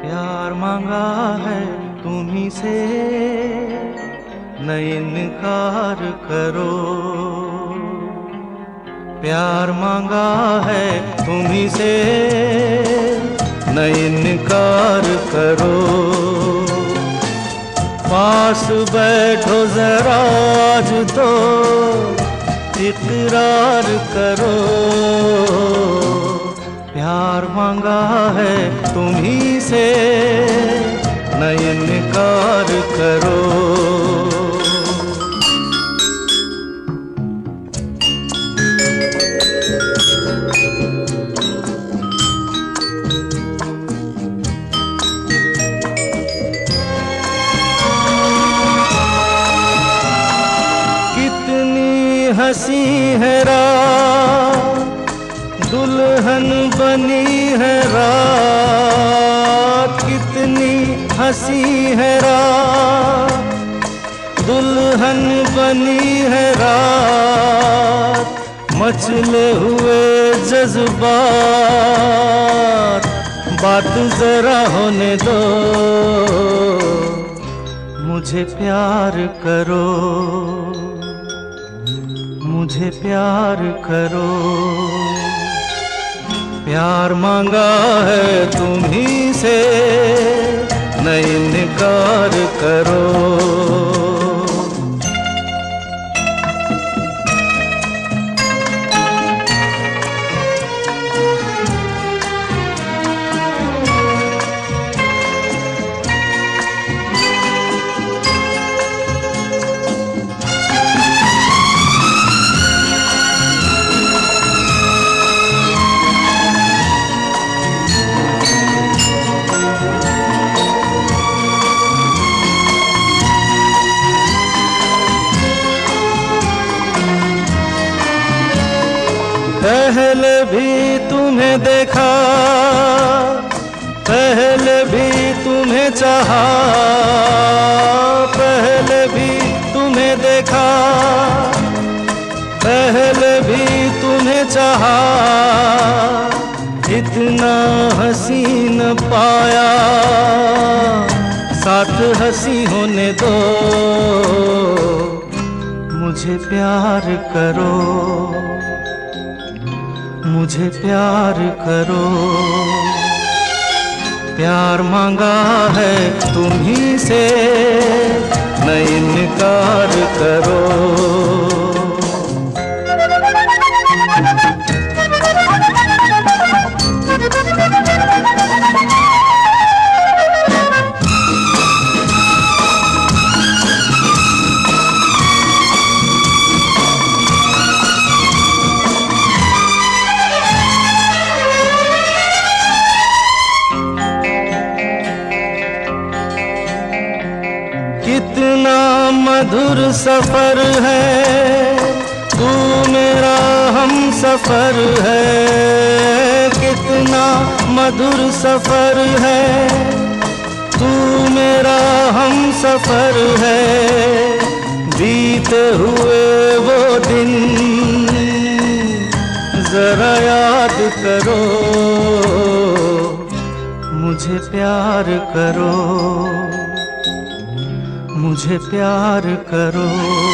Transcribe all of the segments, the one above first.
प्यार मांगा है तुम्ही से, न इनकार करो। प्यार मांगा है तुम्ही से, न इनकार करो। पास बैठो जरा आज तो इकरार करो। प्यार मांगा है तुम्ही से, न इनकार करो। कितनी हंसी है रात, दुल्हन बनी है रात। कितनी हंसी है रात, दुल्हन बनी है रात। मचले हुए जज्बात, बात जरा होने दो। मुझे प्यार करो, मुझे प्यार करो। प्यार मांगा है तुम्ही से, न इनकार करो। पहले भी तुम्हें देखा, पहले भी तुम्हें चाहा। पहले भी तुम्हें देखा, पहले भी तुम्हें चाहा। इतना हसीन पाया, साथ हंसी होने दो। मुझे प्यार करो, मुझे प्यार करो। प्यार मांगा है तुम्ही से, न इनकार करो। कितना मधुर सफर है, तू मेरा हम सफर है। कितना मधुर सफर है, तू मेरा हम सफर है। बीते हुए वो दिन जरा याद करो। मुझे प्यार करो, मुझे प्यार करो।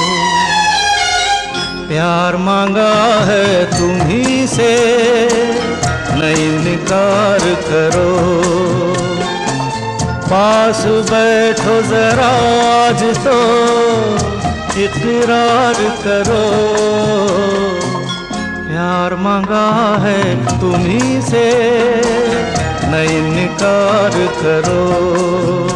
प्यार मांगा है तुम्ही से, न इनकार करो। पास बैठो जरा आज तो इकरार करो। प्यार मांगा है तुम्ही से, न इनकार करो।